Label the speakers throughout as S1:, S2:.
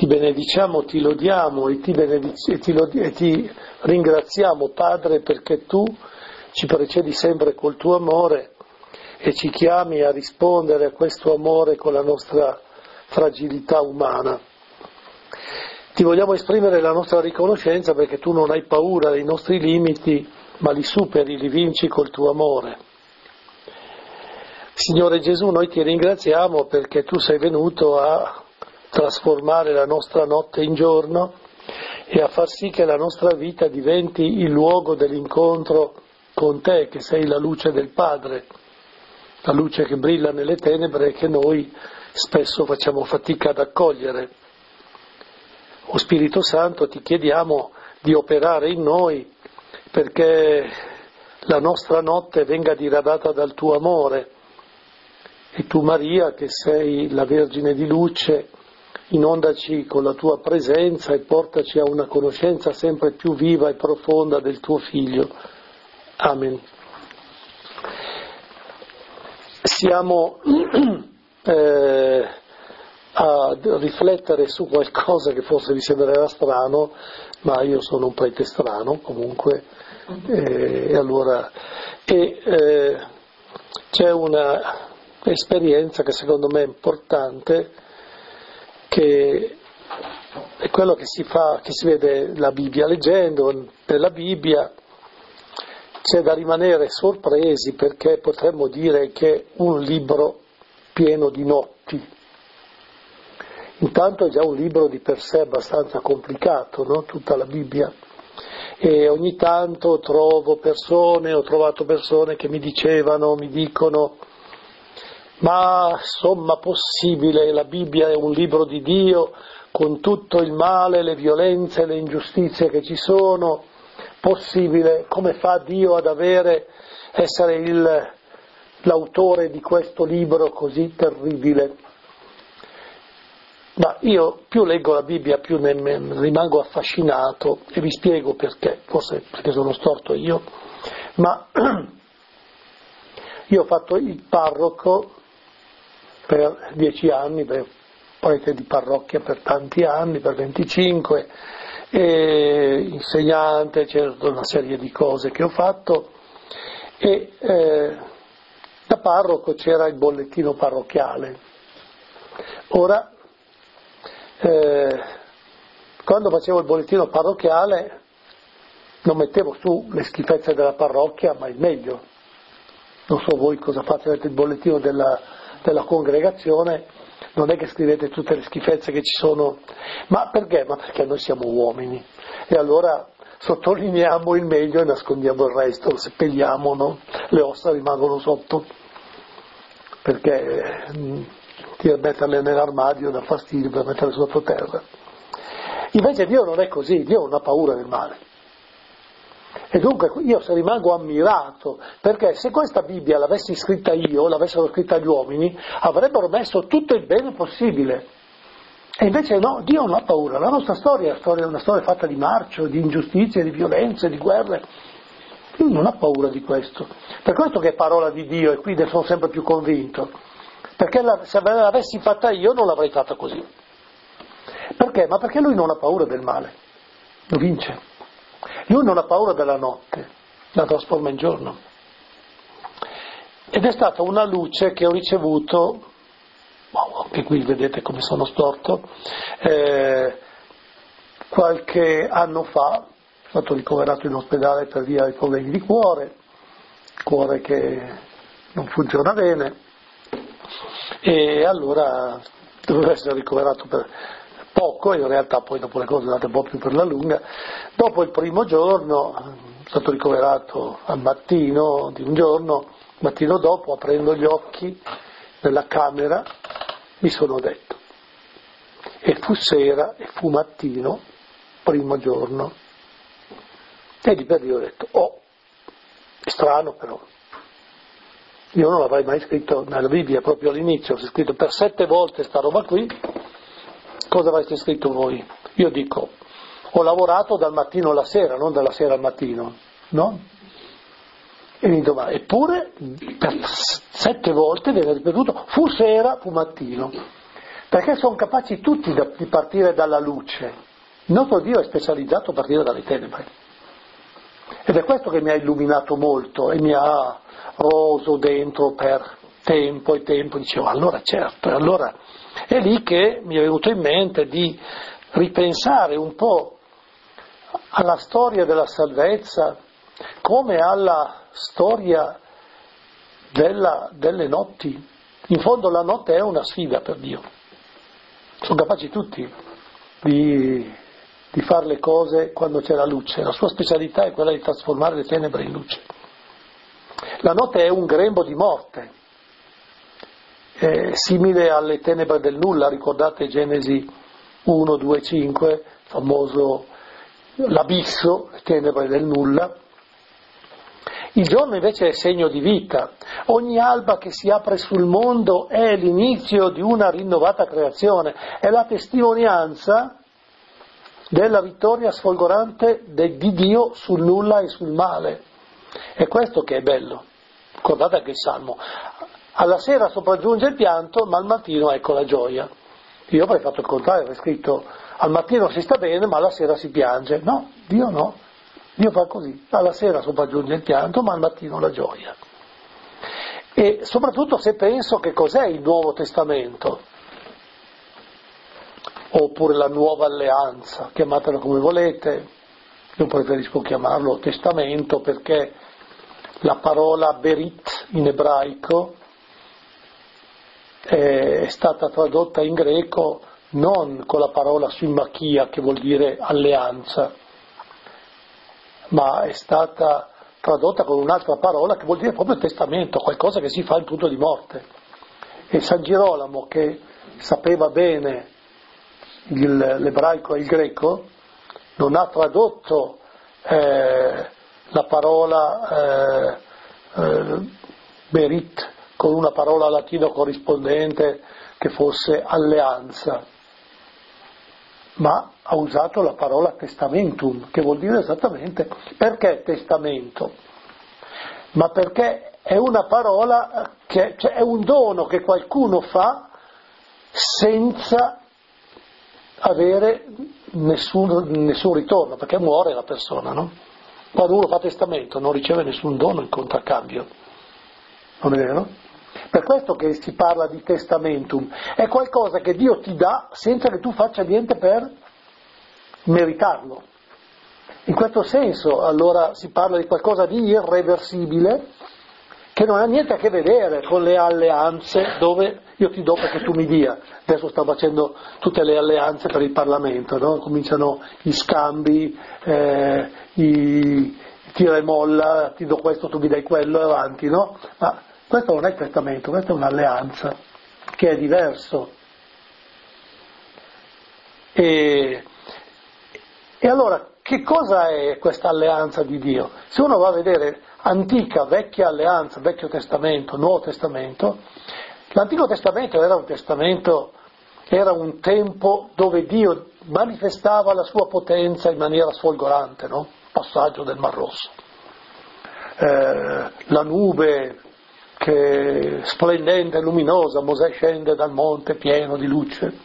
S1: Ti benediciamo, ti lodiamo e ti ringraziamo, Padre, perché Tu ci precedi sempre col Tuo amore e ci chiami a rispondere a questo amore con la nostra fragilità umana. Ti vogliamo esprimere la nostra riconoscenza perché Tu non hai paura dei nostri limiti, ma li superi, li vinci col Tuo amore. Signore Gesù, noi Ti ringraziamo perché Tu sei venuto a trasformare la nostra notte in giorno e a far sì che la nostra vita diventi il luogo dell'incontro con Te, che sei la luce del Padre, la luce che brilla nelle tenebre e che noi spesso facciamo fatica ad accogliere. O Spirito Santo, Ti chiediamo di operare in noi perché la nostra notte venga diradata dal Tuo amore e Tu, Maria, che sei la Vergine di luce, inondaci con la Tua presenza e portaci a una conoscenza sempre più viva e profonda del Tuo Figlio. Amen. Siamo a riflettere su qualcosa che forse vi sembrerà strano, ma io sono un prete strano comunque, c'è una esperienza che secondo me è importante, che è quello che si vede la Bibbia leggendo, per la Bibbia c'è da rimanere sorpresi perché potremmo dire che è un libro pieno di notti. Intanto è già un libro di per sé abbastanza complicato, no? Tutta la Bibbia. E ogni tanto ho trovato persone che mi dicono: ma insomma, possibile, la Bibbia è un libro di Dio con tutto il male, le violenze, le ingiustizie che ci sono, possibile, come fa Dio ad essere l'autore di questo libro così terribile? Ma io più leggo la Bibbia più ne rimango affascinato e vi spiego perché, forse perché sono storto io, ma io ho fatto il parroco per 10 anni, prete di parrocchia per tanti anni, per 25, e insegnante, c'è una serie di cose che ho fatto, e da parroco c'era il bollettino parrocchiale. Ora, quando facevo il bollettino parrocchiale non mettevo su le schifezze della parrocchia, ma il meglio. Non so voi cosa fate, avete il bollettino della congregazione, non è che scrivete tutte le schifezze che ci sono, ma perché? Ma perché noi siamo uomini e allora sottolineiamo il meglio e nascondiamo il resto, seppelliamo, no? Le ossa rimangono sotto, perché metterle nell'armadio dà fastidio per metterle sottoterra. Invece Dio non è così, Dio non ha paura del male. E dunque io se rimango ammirato, perché se questa Bibbia l'avessi scritta io, l'avessero scritta gli uomini, avrebbero messo tutto il bene possibile. E invece no, Dio non ha paura. La nostra storia è una storia fatta di marcio, di ingiustizie, di violenze, di guerre. Lui non ha paura di questo. Per questo che è parola di Dio, e qui ne sono sempre più convinto. Perché se l'avessi fatta io non l'avrei fatta così. Perché? Ma perché lui non ha paura del male, lo vince. Lui non ha paura della notte, la trasforma in giorno. Ed è stata una luce che ho ricevuto, anche qui vedete come sono storto, qualche anno fa, sono stato ricoverato in ospedale per via dei problemi di cuore che non funziona bene, e allora dovevo essere ricoverato per poco, e in realtà poi dopo le cose sono andate un po' più per la lunga. Dopo il primo giorno, sono stato ricoverato al mattino di un giorno, il mattino dopo, aprendo gli occhi nella camera, mi sono detto, e fu sera e fu mattino, primo giorno, e di per lì ho detto, è strano però. Io non l'avrei mai scritto nella Bibbia, proprio all'inizio, c'è scritto per 7 volte sta roba qui, cosa avreste scritto voi? Io dico, ho lavorato dal mattino alla sera, non dalla sera al mattino, no? E mi domanda, eppure per 7 volte viene ripetuto, fu sera, fu mattino. perché sono capaci tutti di partire dalla luce. Il nostro Dio è specializzato a partire dalle tenebre. Ed è questo che mi ha illuminato molto e mi ha roso dentro per tempo e tempo. Dicevo, allora certo, e allora è lì che mi è venuto in mente di ripensare un po' alla storia della salvezza come alla storia delle notti. In fondo la notte è una sfida per Dio. Sono capaci tutti di fare le cose quando c'è la luce. La sua specialità è quella di trasformare le tenebre in luce. La notte è un grembo di morte, simile alle tenebre del nulla. Ricordate Genesi 1, 2, 5, famoso l'abisso, le tenebre del nulla. Il giorno invece è segno di vita. Ogni alba che si apre sul mondo è l'inizio di una rinnovata creazione, è la testimonianza della vittoria sfolgorante di Dio sul nulla e sul male. È questo che è bello. Ricordate anche il Salmo. Alla sera sopraggiunge il pianto, ma al mattino ecco la gioia. Io avrei fatto il contrario, avrei scritto al mattino si sta bene, ma alla sera si piange. No, Dio no. Dio fa così. Alla sera sopraggiunge il pianto, ma al mattino la gioia. E soprattutto se penso che cos'è il Nuovo Testamento, oppure la Nuova Alleanza, chiamatelo come volete. Io preferisco chiamarlo Testamento perché la parola berit in ebraico è stata tradotta in greco non con la parola simachia, che vuol dire alleanza, ma è stata tradotta con un'altra parola che vuol dire proprio testamento, qualcosa che si fa in punto di morte. E San Girolamo, che sapeva bene l'ebraico e il greco, non ha tradotto la parola berit con una parola latina corrispondente che fosse alleanza, ma ha usato la parola testamentum, che vuol dire esattamente perché testamento, ma perché è una parola che cioè è un dono che qualcuno fa senza avere nessun ritorno, perché muore la persona, no? Quando uno fa testamento non riceve nessun dono in contraccambio, non è vero? Per questo che si parla di testamentum, è qualcosa che Dio ti dà senza che tu faccia niente per meritarlo. In questo senso allora si parla di qualcosa di irreversibile che non ha niente a che vedere con le alleanze dove io ti do perché tu mi dia. Adesso sto facendo tutte le alleanze per il Parlamento, no? Cominciano gli scambi, i tira e molla, ti do questo, tu mi dai quello e avanti, no? Ma questo non è il testamento, questa è un'alleanza che è diverso. E allora, che cosa è questa alleanza di Dio? Se uno va a vedere antica, vecchia alleanza, Vecchio Testamento, Nuovo Testamento, l'Antico Testamento era un tempo dove Dio manifestava la sua potenza in maniera sfolgorante, no? Passaggio del Mar Rosso. La nube che splendente e luminosa, Mosè scende dal monte pieno di luce,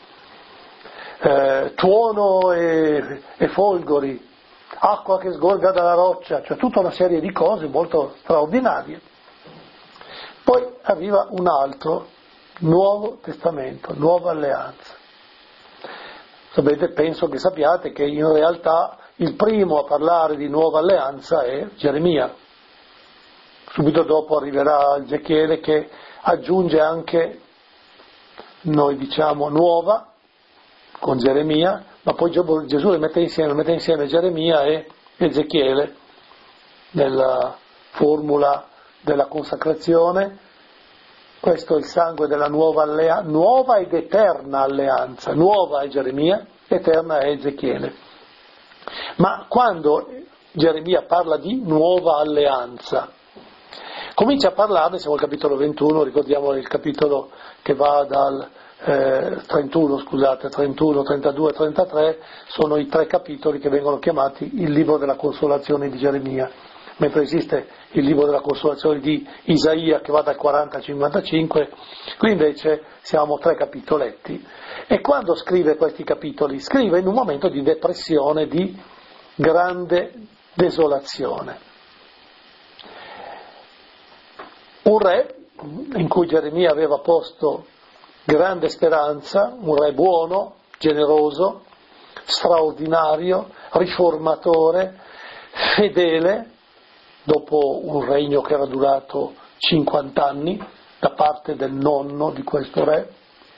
S1: tuono e folgori, acqua che sgorga dalla roccia, cioè tutta una serie di cose molto straordinarie. Poi arriva un altro Nuovo Testamento, Nuova Alleanza. Sapete, penso che sappiate che in realtà il primo a parlare di Nuova Alleanza è Geremia. Subito dopo arriverà Ezechiele che aggiunge anche, noi diciamo, nuova con Geremia, ma poi Gesù le mette insieme Geremia e Ezechiele nella formula della consacrazione. Questo è il sangue della nuova alleanza, nuova ed eterna alleanza. Nuova è Geremia, eterna è Ezechiele. Ma quando Geremia parla di nuova alleanza, comincia a parlarne, siamo al capitolo 21, ricordiamo il capitolo che va dal 31, 32 e 33, sono i 3 capitoli che vengono chiamati il libro della consolazione di Geremia. mentre esiste il libro della consolazione di Isaia che va dal 40 al 55, qui invece siamo 3 capitoletti. E quando scrive questi capitoli? Scrive in un momento di depressione, di grande desolazione. Un re in cui Geremia aveva posto grande speranza, un re buono, generoso, straordinario, riformatore, fedele, dopo un regno che era durato 50 anni da parte del nonno di questo re,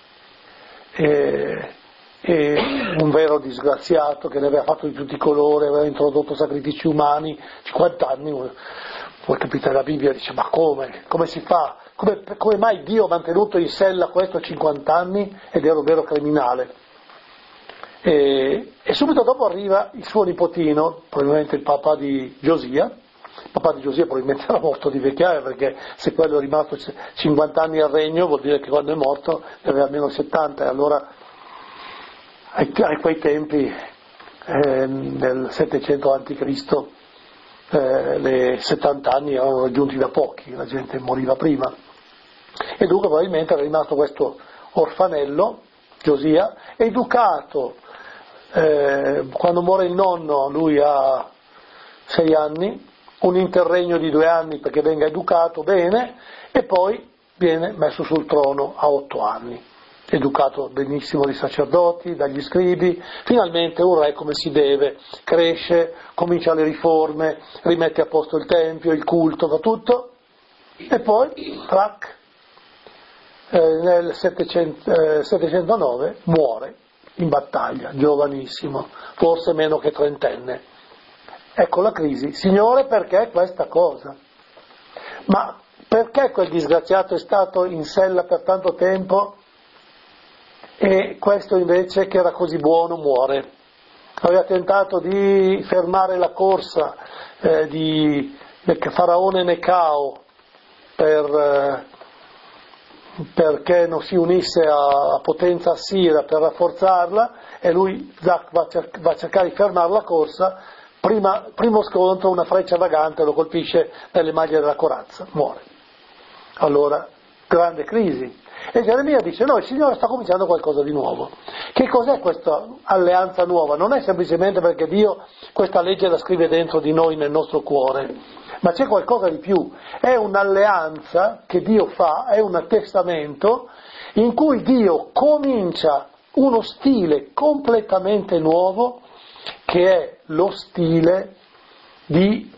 S1: e un vero disgraziato che ne aveva fatto di tutti i colori, aveva introdotto sacrifici umani, 50 anni, voi capite la Bibbia dice ma come si fa? Come mai Dio ha mantenuto in sella questo 50 anni ed era un vero criminale? E subito dopo arriva il suo nipotino, probabilmente il papà di Giosia. Il papà di Giosia probabilmente era morto di vecchiaia, perché se quello è rimasto 50 anni al regno vuol dire che quando è morto ne aveva almeno 70, e allora a quei tempi, nel 700 a.C., le 70 anni erano raggiunti da pochi, la gente moriva prima. E dunque probabilmente era rimasto questo orfanello, Giosia, educato. Quando muore il nonno lui ha 6 anni, un interregno di 2 anni perché venga educato bene, e poi viene messo sul trono a 8 anni, educato benissimo dai sacerdoti, dagli scribi, finalmente un re come si deve, cresce, comincia le riforme, rimette a posto il tempio, il culto, fa tutto, e poi, trac, nel 709 muore in battaglia, giovanissimo, forse meno che trentenne. Ecco la crisi. Signore, perché questa cosa? Ma perché quel disgraziato è stato in sella per tanto tempo e questo invece, che era così buono, muore? Aveva tentato di fermare la corsa di Faraone Necao perché non si unisse a potenza assira per rafforzarla, e lui va a cercare di fermare la corsa. Primo scontro, una freccia vagante lo colpisce nelle maglie della corazza, muore. Allora, grande crisi. E Geremia dice, no, il Signore sta cominciando qualcosa di nuovo. Che cos'è questa alleanza nuova? Non è semplicemente perché Dio questa legge la scrive dentro di noi, nel nostro cuore, ma c'è qualcosa di più. È un'alleanza che Dio fa, è un testamento in cui Dio comincia uno stile completamente nuovo, che è lo stile di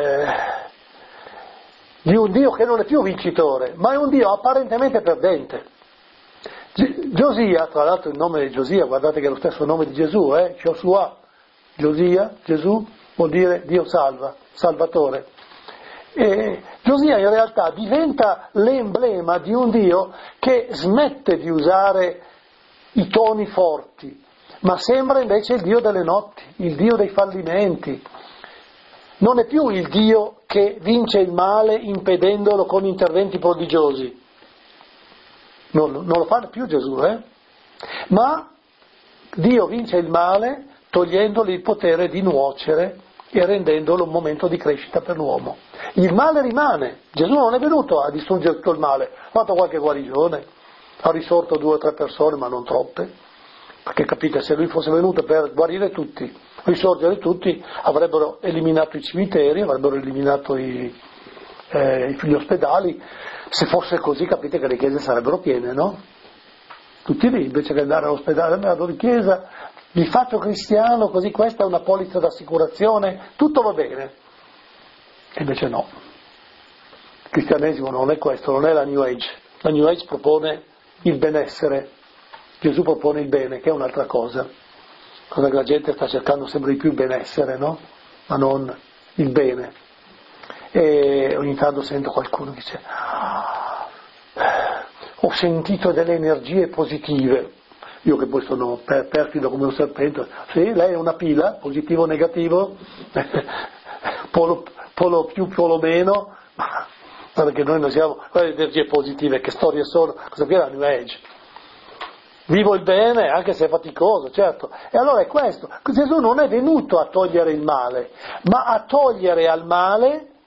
S1: un Dio che non è più vincitore, ma è un Dio apparentemente perdente. Giosia, tra l'altro il nome di Giosia, guardate che è lo stesso nome di Gesù, Giosuà, Giosia, Gesù vuol dire Dio salva, Salvatore. E Giosia in realtà diventa l'emblema di un Dio che smette di usare i toni forti, ma sembra invece il Dio delle notti, il Dio dei fallimenti. Non è più il Dio che vince il male impedendolo con interventi prodigiosi. Non lo fa più Gesù, ma Dio vince il male togliendogli il potere di nuocere e rendendolo un momento di crescita per l'uomo. Il male rimane. Gesù non è venuto a distruggere tutto il male, ha fatto qualche guarigione, ha risorto 2 o 3 persone, ma non troppe, perché capite, se lui fosse venuto per guarire tutti, risorgere tutti, avrebbero eliminato i cimiteri, avrebbero eliminato gli ospedali. Se fosse così, capite che le chiese sarebbero piene, no? Tutti lì, invece che andare all'ospedale, vado in chiesa, mi faccio cristiano, così questa è una polizza d'assicurazione, tutto va bene. E invece no. Il cristianesimo non è questo, non è la New Age. La New Age propone il benessere, Gesù propone il bene, che è un'altra cosa. Cosa che la gente sta cercando sempre di più il benessere, no? Ma non il bene. E ogni tanto sento qualcuno che dice ho sentito delle energie positive. Io che poi sono perfido come un serpente, sì, lei è una pila, positivo o negativo, polo più, polo meno, ma perché noi non siamo, quelle energie positive, che storie sono, cosa viene la New Age? Vivo il bene anche se è faticoso, certo. E allora è questo, Gesù non è venuto a togliere il male, ma a togliere al male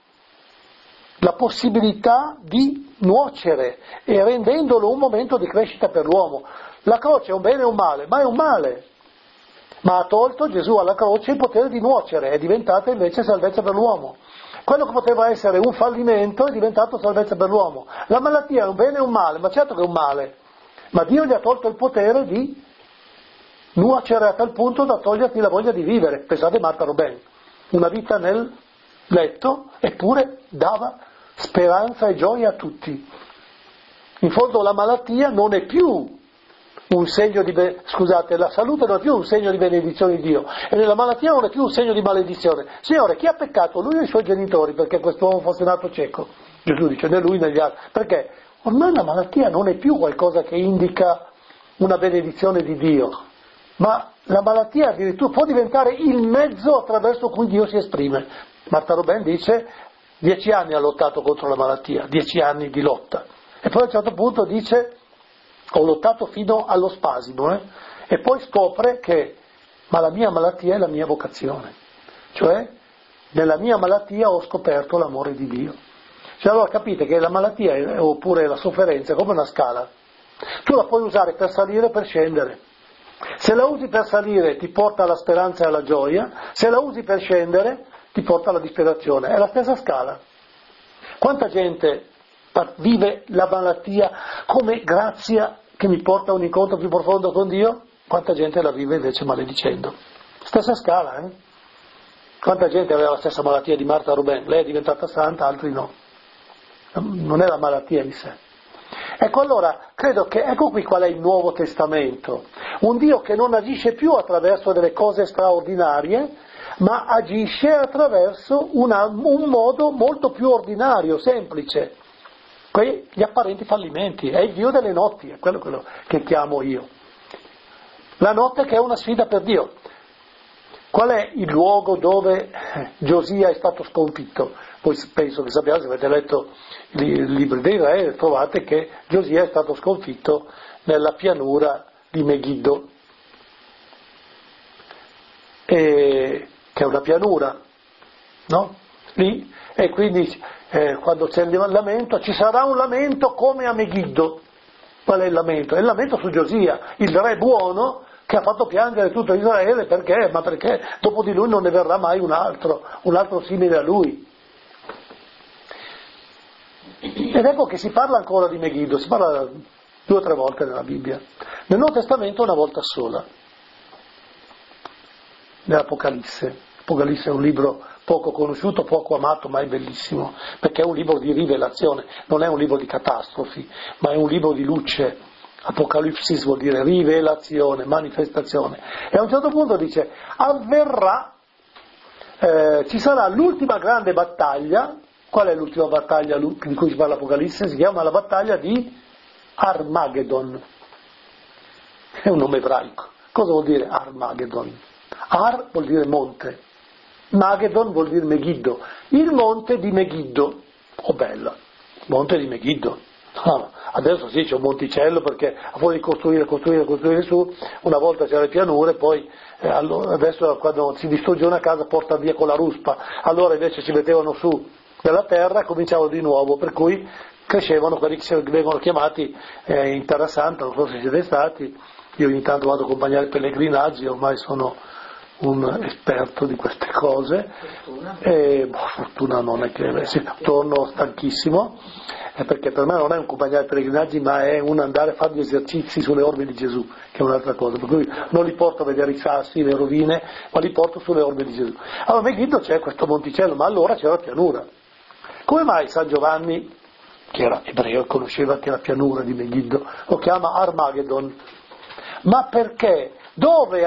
S1: la possibilità di nuocere e rendendolo un momento di crescita per l'uomo. La croce è un bene o un male? Ma è un male. Ma ha tolto Gesù alla croce il potere di nuocere, è diventata invece salvezza per l'uomo. Quello che poteva essere un fallimento è diventato salvezza per l'uomo. La malattia è un bene o un male? Ma certo che è un male. Ma Dio gli ha tolto il potere di nuocere a tal punto da toglierti la voglia di vivere. Pensate Marta Robin, una vita nel letto, eppure dava speranza e gioia a tutti. In fondo la malattia non è più un segno di la salute non è più un segno di benedizione di Dio, e la malattia non è più un segno di maledizione. Signore, chi ha peccato? Lui o i suoi genitori, perché quest'uomo fosse nato cieco? Gesù dice né lui né gli altri. Perché? Ormai la malattia non è più qualcosa che indica una benedizione di Dio, ma la malattia addirittura può diventare il mezzo attraverso cui Dio si esprime. Marta Robin dice 10 anni ha lottato contro la malattia, 10 anni di lotta, e poi a un certo punto dice ho lottato fino allo spasimo, e poi scopre che ma la mia malattia è la mia vocazione, cioè nella mia malattia ho scoperto l'amore di Dio. Cioè allora capite che la malattia oppure la sofferenza è come una scala, tu la puoi usare per salire o per scendere. Se la usi per salire ti porta alla speranza e alla gioia, se la usi per scendere ti porta alla disperazione, è la stessa scala. Quanta gente vive la malattia come grazia che mi porta a un incontro più profondo con Dio? Quanta gente la vive invece maledicendo? Stessa scala, eh? Quanta gente aveva la stessa malattia di Marta Robin, lei è diventata santa, altri no. Non è la malattia in sé. Ecco allora, credo che ecco qui qual è il Nuovo Testamento, un Dio che non agisce più attraverso delle cose straordinarie, ma agisce attraverso un modo molto più ordinario, semplice. Gli apparenti fallimenti, è il Dio delle notti, è quello che chiamo io. La notte che è una sfida per Dio. Qual è il luogo dove Giosia è stato sconfitto? Voi penso che sappiate, se avete letto i libri dei re, trovate che Giosia è stato sconfitto nella pianura di Megiddo, che è una pianura, no? Lì, e quindi quando c'è il lamento, ci sarà un lamento come a Megiddo. Qual è il lamento? È il lamento su Giosia, il re buono che ha fatto piangere tutto Israele, perché? Ma perché dopo di lui non ne verrà mai un altro simile a lui. Ed ecco che si parla ancora di Megiddo, si parla 2 o 3 volte nella Bibbia. Nel Nuovo Testamento una volta sola, nell'Apocalisse. L'Apocalisse è un libro poco conosciuto, poco amato, ma è bellissimo, perché è un libro di rivelazione, non è un libro di catastrofi, ma è un libro di luce. Apocalipsis vuol dire rivelazione, manifestazione. E a un certo punto dice, avverrà, ci sarà l'ultima grande battaglia. Qual è l'ultima battaglia di cui si parla l'Apocalisse? Si chiama la battaglia di Armageddon. È un nome ebraico. Cosa vuol dire Armageddon? Ar vuol dire monte, Magedon vuol dire Megiddo, il monte di Megiddo. Oh bella, monte di Megiddo. Adesso sì c'è un monticello, perché a fuori di costruire su, una volta c'erano le pianure, poi adesso quando si distrugge una casa porta via con la ruspa, allora invece ci mettevano su della terra e cominciavano di nuovo, per cui crescevano quelli che vengono chiamati in Terra Santa, non so se siete stati, io ogni tanto vado a accompagnare pellegrinaggi, ormai sono un esperto di queste cose, e fortuna non è che torno stanchissimo, perché per me non è un accompagnare pellegrinaggi, ma è un andare a fare gli esercizi sulle orme di Gesù, che è un'altra cosa, per cui non li porto a vedere i sassi, le rovine, ma li porto sulle orme di Gesù. Allora a Megiddo c'è questo monticello, ma allora c'era la pianura. Come mai San Giovanni, che era ebreo e conosceva che la pianura di Megiddo, lo chiama Armageddon? Ma perché? Dove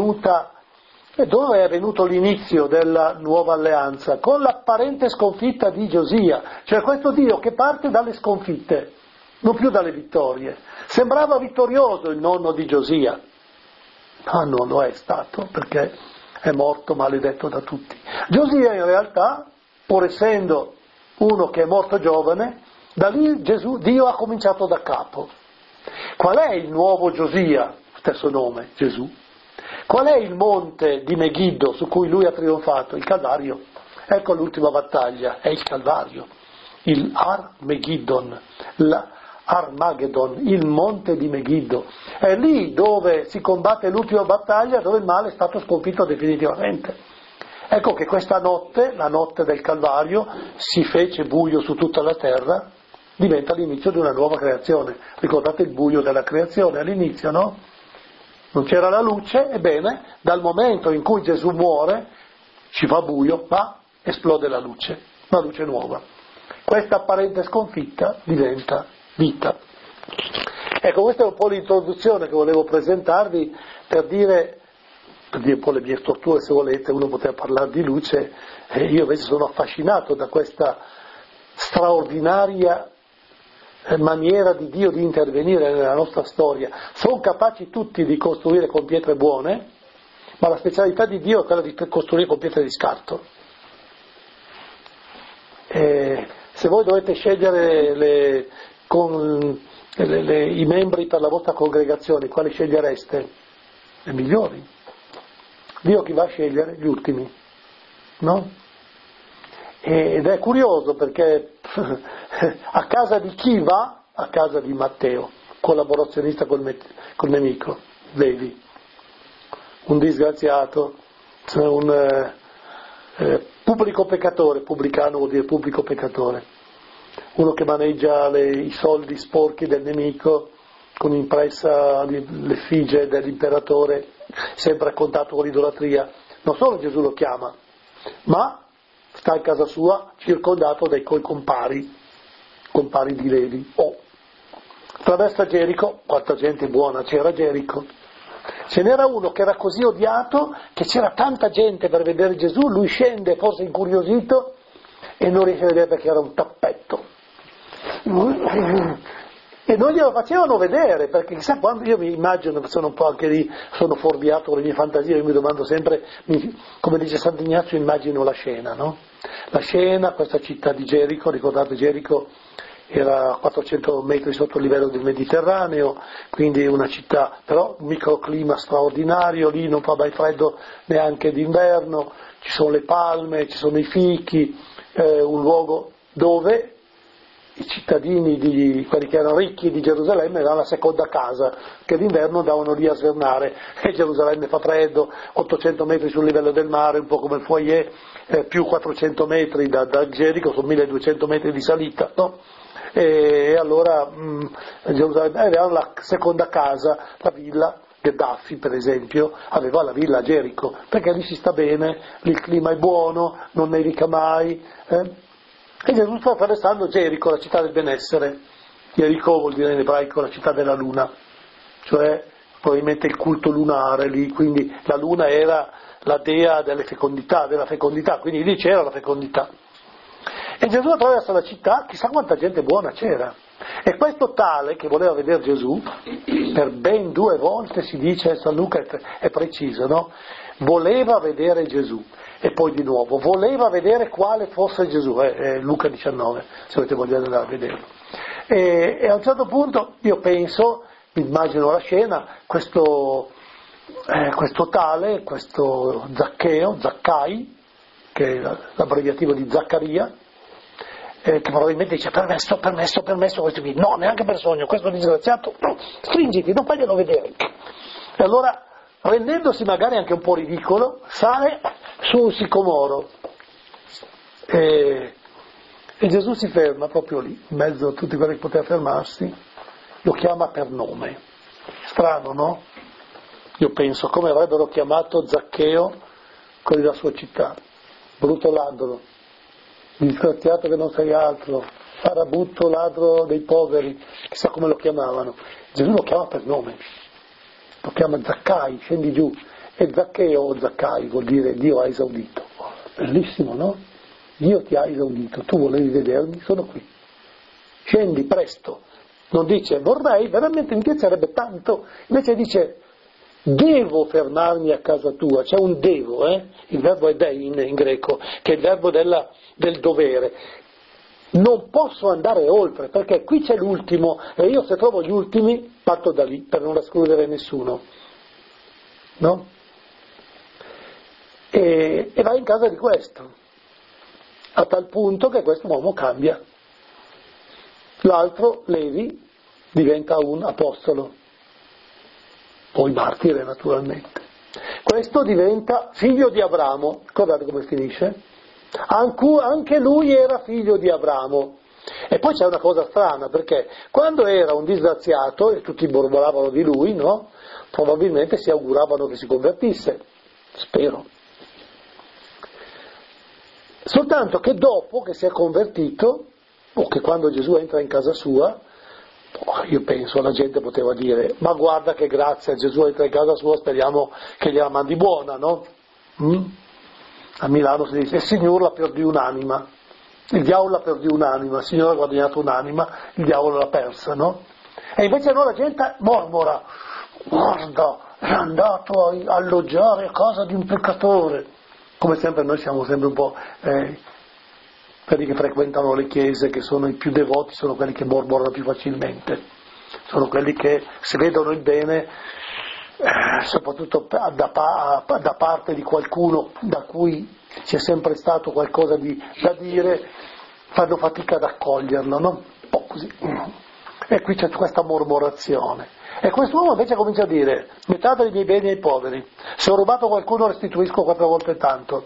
S1: è avvenuto l'inizio della nuova alleanza? Con l'apparente sconfitta di Giosia, cioè questo Dio che parte dalle sconfitte, non più dalle vittorie. Sembrava vittorioso il nonno di Giosia, ma non lo è stato, perché è morto maledetto da tutti. Giosia in realtà, pur essendo uno che è morto giovane, da lì Dio ha cominciato da capo. Qual è il nuovo Giosia? Stesso nome, Gesù. Qual è il monte di Megiddo su cui lui ha trionfato? Il Calvario. Ecco l'ultima battaglia, è il Calvario. il Armageddon, il monte di Megiddo. È lì dove si combatte l'ultima battaglia, dove il male è stato sconfitto definitivamente. Ecco che questa notte, la notte del Calvario, si fece buio su tutta la terra, diventa l'inizio di una nuova creazione. Ricordate il buio della creazione all'inizio, no? Non c'era la luce, ebbene, dal momento in cui Gesù muore, ci fa buio, ma esplode la luce, una luce nuova. Questa apparente sconfitta diventa vita. Ecco, questa è un po' l'introduzione che volevo presentarvi per dire un po' le mie storture, se volete. Uno poteva parlare di luce, e io invece sono affascinato da questa straordinaria maniera di Dio di intervenire nella nostra storia. Sono capaci tutti di costruire con pietre buone, ma la specialità di Dio è quella di costruire con pietre di scarto. Se voi dovete scegliere i membri per la vostra congregazione, quali scegliereste? Le migliori. Dio chi va a scegliere? Gli ultimi, no? Ed è curioso perché a casa di chi va? A casa di Matteo, collaborazionista col nemico, Levi, un disgraziato, un pubblico peccatore, pubblicano vuol dire pubblico peccatore, uno che maneggia i soldi sporchi del nemico con impressa l'effigie dell'imperatore, sempre a contatto con l'idolatria. Non solo Gesù lo chiama, ma sta in casa sua circondato dai compari di Levi. Attraversa Gerico, quanta gente buona c'era a Gerico. Ce n'era uno che era così odiato che c'era tanta gente per vedere Gesù, lui scende forse incuriosito e non riesce a vedere perché era un tappetto. E non glielo facevano vedere, perché chissà quando, io mi immagino, sono un po' anche lì, sono fuorviato con le mie fantasie, io mi domando sempre, come dice Sant'Ignazio, immagino la scena, no? La scena, questa città di Gerico, ricordate Gerico era a 400 metri sotto il livello del Mediterraneo, quindi una città, però un microclima straordinario, lì non fa mai freddo neanche d'inverno, ci sono le palme, ci sono i fichi, un luogo dove i cittadini, quelli che erano ricchi di Gerusalemme, avevano la seconda casa, che d'inverno andavano lì a svernare, e Gerusalemme fa freddo, 800 metri sul livello del mare, un po' come il Foyer, più 400 metri da Gerico, sono 1200 metri di salita, no? E allora Gerusalemme aveva la seconda casa, la villa. Gheddafi, per esempio, aveva la villa a Gerico, perché lì si sta bene, lì il clima è buono, non nevica mai. E Gesù sta attraversando Gerico, la città del benessere. Gerico vuol dire in ebraico la città della luna, cioè probabilmente il culto lunare lì, quindi la luna era la dea della fecondità, quindi lì c'era la fecondità. E Gesù attraversa la città, chissà quanta gente buona c'era. E questo tale che voleva vedere Gesù, per ben 2 volte si dice, San Luca è preciso, no? Voleva vedere Gesù. E poi di nuovo, voleva vedere quale fosse Gesù, Luca 19, se avete voglia di andare a vederlo. E a un certo punto, io penso, mi immagino la scena, questo tale, questo Zaccheo, Zaccai, che è l'abbreviativo di Zaccaria, che probabilmente dice permesso, questo qui, no, neanche per sogno, questo disgraziato, no, stringiti, non faglielo vedere. E allora, rendendosi magari anche un po' ridicolo, sale su un sicomoro e Gesù si ferma proprio lì, in mezzo a tutti quelli che poteva fermarsi, lo chiama per nome. Strano, no? Io penso, come avrebbero chiamato Zaccheo quelli della sua città? Brutto ladro, disgraziato che non sei altro, farabutto, ladro dei poveri, chissà come lo chiamavano. Gesù lo chiama per nome, lo chiama Zaccai, scendi giù. E Zaccheo o Zaccai vuol dire Dio ha esaudito. Bellissimo, no? Dio ti ha esaudito, tu volevi vedermi, sono qui. Scendi presto. Non dice vorrei, veramente mi piacerebbe tanto, invece dice devo fermarmi a casa tua, c'è un devo, il verbo è dein in greco, che è il verbo del dovere. Non posso andare oltre, perché qui c'è l'ultimo, e io se trovo gli ultimi parto da lì, per non escludere nessuno. No? E va in casa di questo, a tal punto che questo uomo cambia, L'altro, Levi, diventa un apostolo, poi martire naturalmente. Questo diventa figlio di Abramo. Guardate come finisce. Anche lui era figlio di Abramo. E poi c'è una cosa strana, perché quando era un disgraziato e tutti mormoravano di lui, no? Probabilmente si auguravano che si convertisse, spero. Soltanto che dopo che si è convertito, o che quando Gesù entra in casa sua, io penso la gente poteva dire: ma guarda che grazia, Gesù entra in casa sua, speriamo che gliela mandi buona, no? A Milano si dice: il Signore l'ha perduto un'anima, il diavolo l'ha perduto un'anima, il Signore ha guadagnato un'anima, il diavolo l'ha persa, no? E invece no, la gente mormora: guarda, è andato a alloggiare a casa di un peccatore. Come sempre noi siamo sempre un po'... quelli che frequentano le chiese, che sono i più devoti, sono quelli che mormorano più facilmente, sono quelli che se vedono il bene, soprattutto da parte di qualcuno da cui c'è sempre stato qualcosa da dire, fanno fatica ad accoglierlo, no? Un po' così. E qui c'è questa mormorazione. E quest'uomo invece comincia a dire: metà dei miei beni ai poveri, se ho rubato qualcuno restituisco 4 volte tanto.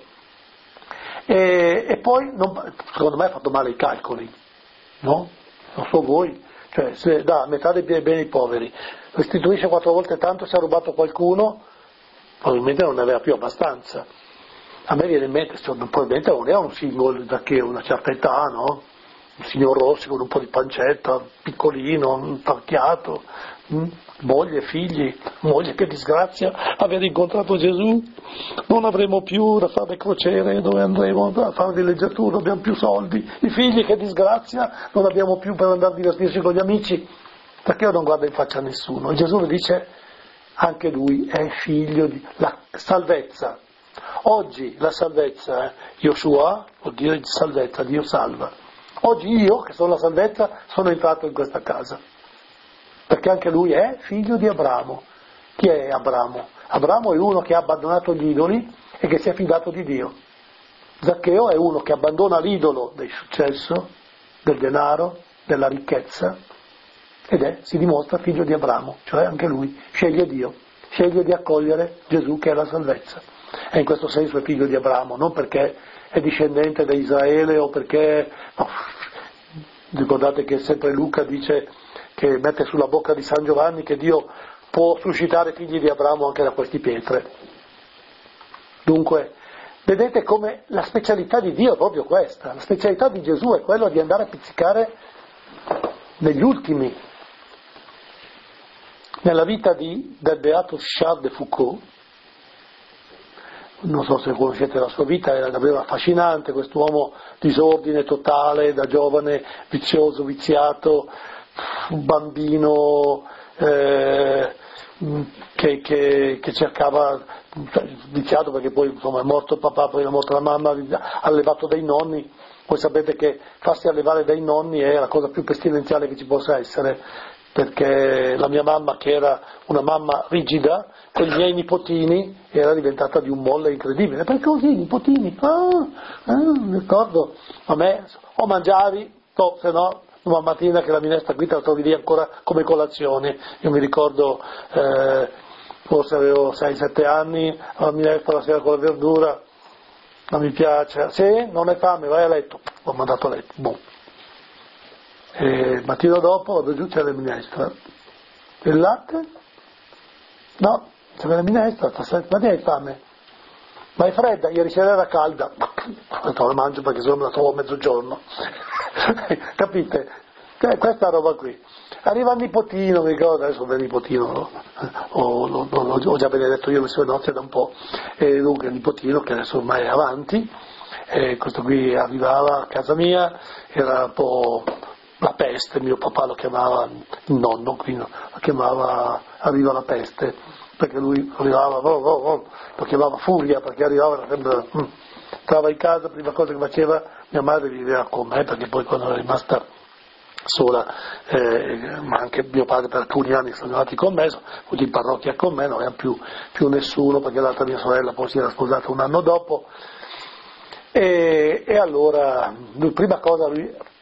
S1: E poi, secondo me ha fatto male i calcoli, no? Non so voi, cioè se dà metà dei beni ai poveri, restituisce 4 volte tanto, se ha rubato qualcuno, probabilmente non ne aveva più abbastanza. A me viene in mente, probabilmente non era un single da che una certa età, no? Un signor Rossi con un po' di pancetta, piccolino, intarchiato, moglie, figli, moglie, che disgrazia aver incontrato Gesù, non avremo più da fare le crociere, dove andremo a fare villeggiature, non abbiamo più soldi, i figli, che disgrazia, non abbiamo più per andare a divertirsi con gli amici, perché io non guardo in faccia a nessuno. E Gesù mi dice: anche lui è figlio di la salvezza. Oggi la salvezza, Yoshua, vuol dire salvezza, Dio salva. Oggi io, che sono la salvezza, sono entrato in questa casa, perché anche lui è figlio di Abramo. Chi è Abramo? Abramo è uno che ha abbandonato gli idoli e che si è fidato di Dio. Zaccheo è uno che abbandona l'idolo del successo, del denaro, della ricchezza, ed si dimostra figlio di Abramo, cioè anche lui sceglie Dio, sceglie di accogliere Gesù che è la salvezza. E in questo senso è figlio di Abramo, non perché è discendente da Israele o perché... No. Ricordate che sempre Luca dice, che mette sulla bocca di San Giovanni, che Dio può suscitare figli di Abramo anche da queste pietre. Dunque, vedete come la specialità di Dio è proprio questa, la specialità di Gesù è quella di andare a pizzicare negli ultimi. Nella vita del beato Charles de Foucault, non so se conoscete la sua vita, era davvero affascinante, quest'uomo disordine totale, da giovane vizioso, viziato, un bambino che cercava, viziato perché poi insomma è morto il papà, poi è morta la mamma, allevato dai nonni. Voi sapete che farsi allevare dai nonni è la cosa più pestilenziale che ci possa essere, perché la mia mamma, che era una mamma rigida, con i miei nipotini era diventata di un molle incredibile. Perché così i nipotini? Ricordo, a me o mangiavi, se no una mattina che la minestra qui te la trovi lì ancora come colazione. Io mi ricordo, forse avevo 6-7 anni, la minestra la sera con la verdura, non mi piace. Sì, non hai fame, vai a letto. Ho mandato a letto, boh. E il mattino dopo vado giù, c'è la minestra. Il latte? No, c'è la minestra, ma hai fame? Ma è fredda? Ieri sera era calda. La mangio perché se no me la trovo a mezzogiorno. Capite? Questa roba qui. Arriva il nipotino, mi ricordo, adesso il nipotino, ho già benedetto io le sue nozze da un po', e dunque il nipotino che adesso ormai è avanti, e questo qui arrivava a casa mia, era un po' la peste, mio papà lo chiamava, il nonno qui, lo chiamava arriva la peste, perché lui arrivava, lo chiamava furia, perché arrivava sempre, entrava in casa, prima cosa che faceva, mia madre viveva con me, perché poi quando era rimasta sola, ma anche mio padre per alcuni anni sono andati con me, sono venuti in parrocchia con me, non aveva più nessuno, perché l'altra mia sorella poi si era sposata un anno dopo, e allora, prima cosa lui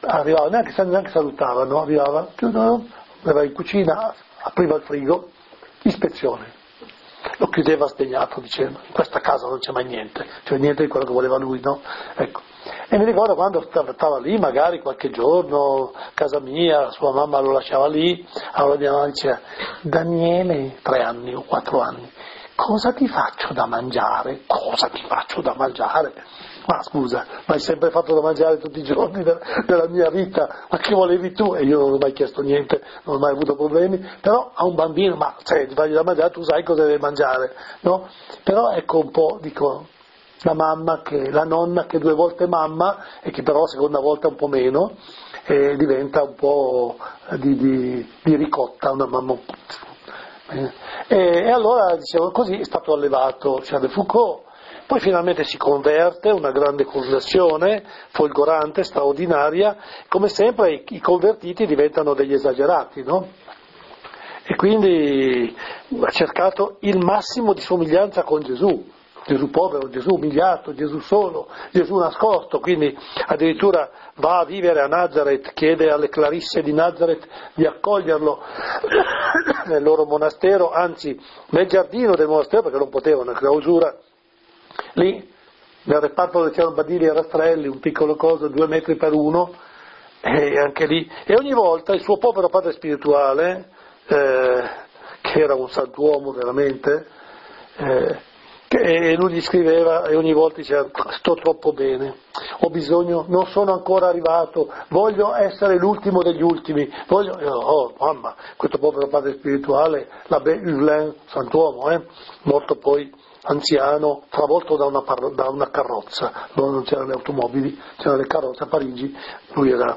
S1: arrivava, neanche salutava, no? Arrivava, andava in cucina, apriva il frigo, ispezione. Lo chiudeva sdegnato dicendo: in questa casa non c'è mai niente, cioè niente di quello che voleva lui, no? Ecco. E mi ricordo quando stava lì, magari qualche giorno, a casa mia, sua mamma lo lasciava lì, allora mia mamma diceva: Daniele, 3 anni o 4 anni, cosa ti faccio da mangiare? Cosa ti faccio da mangiare? Ma scusa, ma hai sempre fatto da mangiare tutti i giorni della mia vita, ma che volevi tu? E io non ho mai chiesto niente, non ho mai avuto problemi, però a un bambino, ma se ti fai da mangiare tu sai cosa deve mangiare, no? Però ecco un po', dico, la nonna che 2 volte mamma e che però la seconda volta un po' meno, e diventa un po' di ricotta, una mamma un po'. E allora, dicevo, così è stato allevato Charles de Foucauld. Poi finalmente si converte, una grande conversione, folgorante, straordinaria, come sempre i convertiti diventano degli esagerati, no? E quindi ha cercato il massimo di somiglianza con Gesù, Gesù povero, Gesù umiliato, Gesù solo, Gesù nascosto, quindi addirittura va a vivere a Nazareth, chiede alle clarisse di Nazareth di accoglierlo nel loro monastero, anzi nel giardino del monastero, perché non potevano, a clausura. Lì, nel reparto dove c'erano badili e rastrelli, un piccolo coso, 2 metri per 1, e anche lì. E ogni volta il suo povero padre spirituale, che era un santuomo veramente, e lui gli scriveva e ogni volta diceva: sto troppo bene, ho bisogno, non sono ancora arrivato, voglio essere l'ultimo degli ultimi, oh mamma, questo povero padre spirituale, l'abbé Huvelin, santuomo, morto poi anziano, travolto da una carrozza, non c'erano le automobili, c'erano le carrozze a Parigi, lui era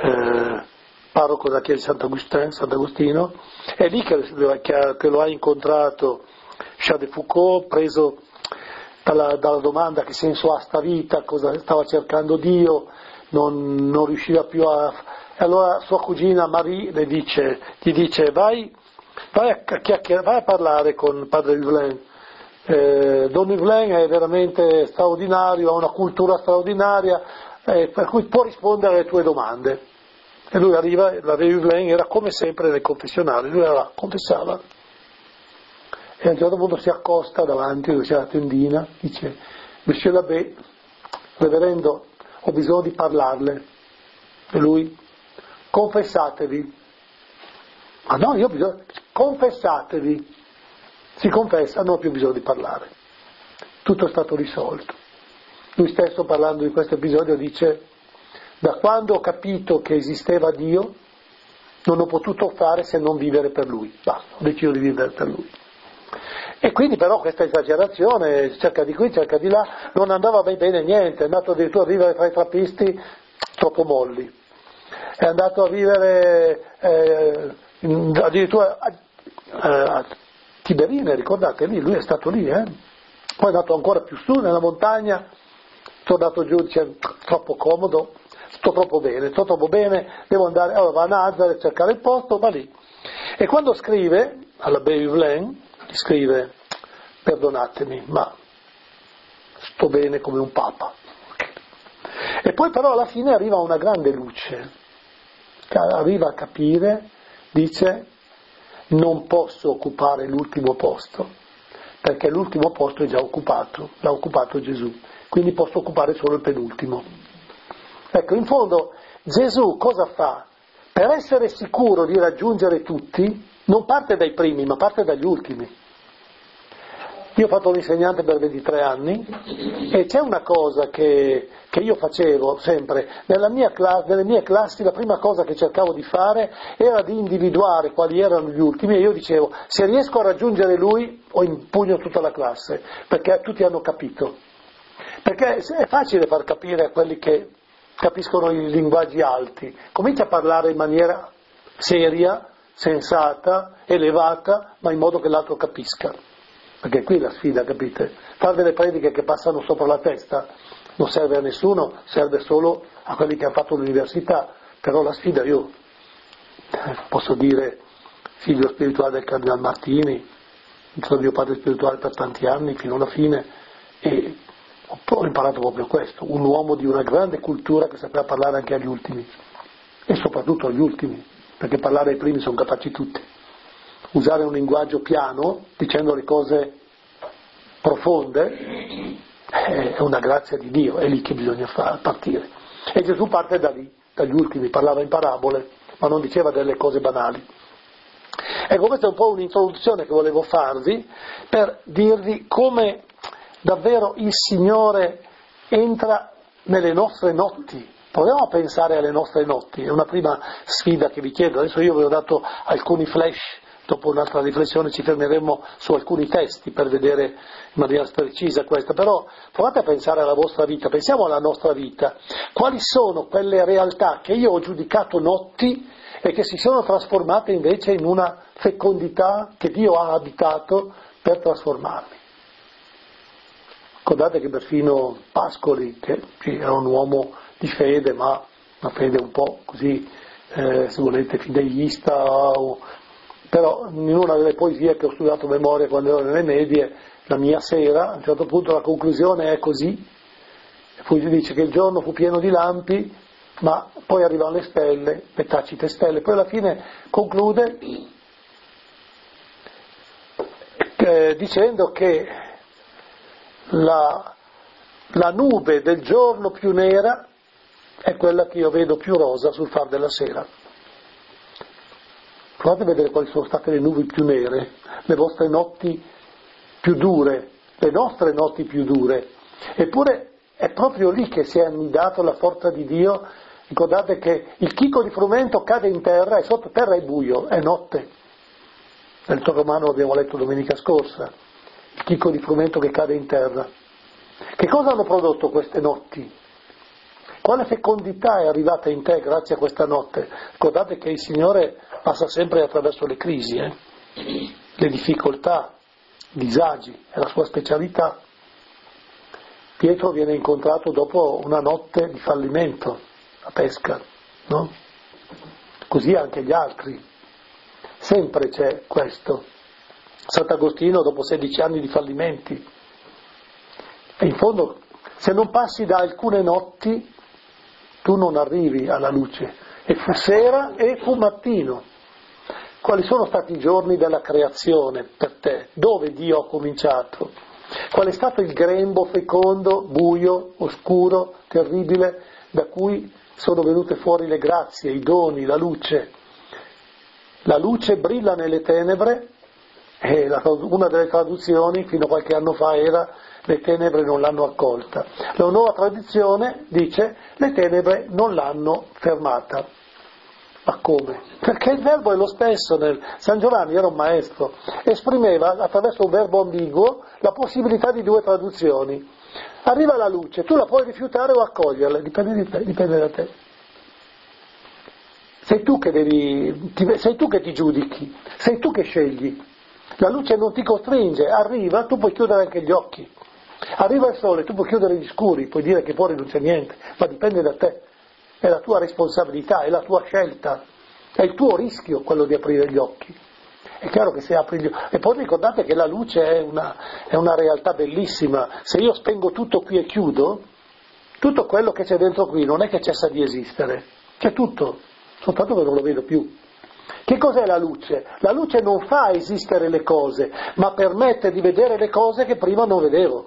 S1: parroco della chiesa di Sant'Agostino, è lì che lo ha incontrato Charles de Foucauld, preso dalla domanda che senso ha sta vita, cosa stava cercando Dio, non riusciva più a... E allora sua cugina Marie gli dice vai a parlare con padre Huvelin. Don Huvelin è veramente straordinario, ha una cultura straordinaria, per cui può rispondere alle tue domande. E lui arriva, l'abbé Huvelin era come sempre nel confessionale, lui confessava. E a un certo punto si accosta davanti dove c'è la tendina, dice: Monsieur l'abbé, reverendo, ho bisogno di parlarle. E lui: confessatevi. Ma no, io ho bisogno, confessatevi. Si confessa, non ho più bisogno di parlare. Tutto è stato risolto. Lui stesso, parlando di questo episodio, dice: da quando ho capito che esisteva Dio, non ho potuto fare se non vivere per Lui. Basta, ho deciso di vivere per Lui. E quindi però questa esagerazione, cerca di qui, cerca di là, non andava mai bene niente, è andato addirittura a vivere tra i trappisti troppo molli, è andato a vivere addirittura a Tiberine, ricordate lì, lui è stato lì, poi è andato ancora più su nella montagna, tornato giù, dice: troppo comodo, sto troppo bene, devo andare, allora va a Nazareth a cercare il posto, va lì. E quando scrive all'abbé Huvelin, gli scrive: perdonatemi, ma sto bene come un papa. E poi però alla fine arriva una grande luce, arriva a capire, dice: non posso occupare l'ultimo posto, perché l'ultimo posto è già occupato, l'ha occupato Gesù, quindi posso occupare solo il penultimo. Ecco, in fondo Gesù cosa fa? Per essere sicuro di raggiungere tutti, non parte dai primi, ma parte dagli ultimi. Io ho fatto l'insegnante per 23 anni e c'è una cosa che io facevo sempre, nelle mie classi la prima cosa che cercavo di fare era di individuare quali erano gli ultimi, e io dicevo: se riesco a raggiungere lui ho in pugno tutta la classe, perché tutti hanno capito. Perché è facile far capire a quelli che capiscono i linguaggi alti, comincia a parlare in maniera seria, sensata, elevata, ma in modo che l'altro capisca. Perché qui la sfida, capite? Fare delle prediche che passano sopra la testa non serve a nessuno, serve solo a quelli che hanno fatto l'università. Però la sfida, io posso dire, figlio spirituale del Cardinal Martini, sono mio padre spirituale per tanti anni, fino alla fine, e ho imparato proprio questo, un uomo di una grande cultura che sapeva parlare anche agli ultimi. e soprattutto agli ultimi, perché parlare ai primi sono capaci tutti. Usare un linguaggio piano, dicendo le cose profonde, è una grazia di Dio, è lì che bisogna partire. E Gesù parte da lì, dagli ultimi, parlava in parabole, ma non diceva delle cose banali. Ecco, questa è un po' un'introduzione che volevo farvi per dirvi come davvero il Signore entra nelle nostre notti. Proviamo a pensare alle nostre notti, è una prima sfida che vi chiedo. Adesso io vi ho dato alcuni flash, dopo un'altra riflessione ci fermeremo su alcuni testi per vedere in maniera precisa questa, però provate a pensare alla vostra vita, pensiamo alla nostra vita, quali sono quelle realtà che io ho giudicato notti e che si sono trasformate invece in una fecondità che Dio ha abitato per trasformarmi. Ricordate che perfino Pascoli, che era un uomo di fede, ma una fede un po' così, se volete, fideista, però in una delle poesie che ho studiato a memoria quando ero nelle medie, la mia sera, a un certo punto la conclusione è così, e poi dice che il giorno fu pieno di lampi, ma poi arrivano le stelle, le tacite stelle, poi alla fine conclude dicendo che la nube del giorno più nera è quella che io vedo più rosa sul far della sera. Provate a vedere quali sono state le nubi più nere, le vostre notti più dure, le nostre notti più dure. Eppure è proprio lì che si è annidato la forza di Dio. Ricordate che il chicco di frumento cade in terra e sotto terra è buio, è notte. Nel Toro Romano abbiamo letto domenica scorsa, il chicco di frumento che cade in terra. Che cosa hanno prodotto queste notti? Quale fecondità è arrivata in te grazie a questa notte? Ricordate che il Signore passa sempre attraverso le crisi, le difficoltà, i disagi, è la sua specialità. Pietro viene incontrato dopo una notte di fallimento, a pesca, no? Così anche gli altri. Sempre c'è questo. Sant'Agostino dopo 16 anni di fallimenti. E in fondo, se non passi da alcune notti, tu non arrivi alla luce. E fu sera e fu mattino. Quali sono stati i giorni della creazione per te? Dove Dio ha cominciato? Qual è stato il grembo fecondo, buio, oscuro, terribile, da cui sono venute fuori le grazie, i doni, la luce? La luce brilla nelle tenebre, e una delle traduzioni fino a qualche anno fa era le tenebre non l'hanno accolta. La nuova tradizione dice le tenebre non l'hanno fermata. Ma come? Perché il verbo è lo stesso. San Giovanni era un maestro, esprimeva attraverso un verbo ambiguo la possibilità di due traduzioni. Arriva la luce, tu la puoi rifiutare o accoglierla, dipende da te. Sei tu che ti giudichi, sei tu che scegli. La luce non ti costringe, arriva, tu puoi chiudere anche gli occhi. Arriva il sole, tu puoi chiudere gli scuri, puoi dire che fuori non c'è niente, ma dipende da te. È la tua responsabilità, è la tua scelta, è il tuo rischio quello di aprire gli occhi. È chiaro che se apri gli occhi... E poi ricordate che la luce è una realtà bellissima. Se io spengo tutto qui e chiudo, tutto quello che c'è dentro qui non è che cessa di esistere, c'è tutto, soltanto che non lo vedo più. Che cos'è la luce? La luce non fa esistere le cose, ma permette di vedere le cose che prima non vedevo.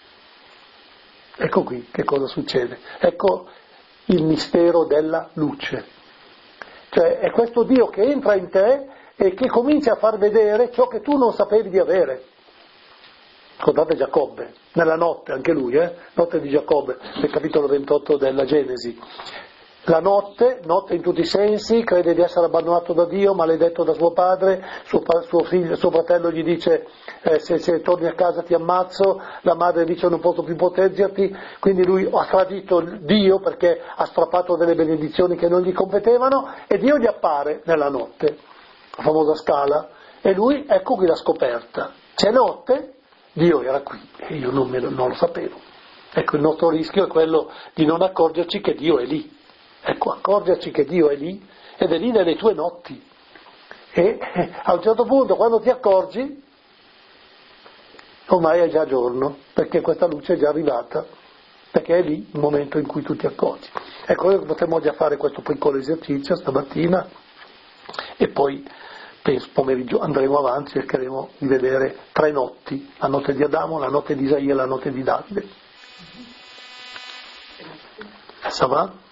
S1: Ecco qui che cosa succede. Ecco il mistero della luce. Cioè è questo Dio che entra in te e che comincia a far vedere ciò che tu non sapevi di avere. Ricordate Giacobbe, nella notte, anche lui, notte di Giacobbe, nel capitolo 28 della Genesi. La notte in tutti i sensi, crede di essere abbandonato da Dio, maledetto da suo padre, suo fratello gli dice se torni a casa ti ammazzo, la madre dice non posso più proteggerti, quindi lui ha tradito Dio perché ha strappato delle benedizioni che non gli competevano e Dio gli appare nella notte, la famosa scala, e lui ecco qui la scoperta. C'è notte, Dio era qui e io non lo sapevo. Ecco, il nostro rischio è quello di non accorgerci che Dio è lì. Ecco, accorgerci che Dio è lì ed è lì nelle tue notti. E a un certo punto, quando ti accorgi, ormai è già giorno, perché questa luce è già arrivata, perché è lì il momento in cui tu ti accorgi. Ecco, noi potremmo già fare questo piccolo esercizio stamattina e poi penso pomeriggio andremo avanti, cercheremo di vedere 3 notti, la notte di Adamo, la notte di Isaia e la notte di Davide. Ça va?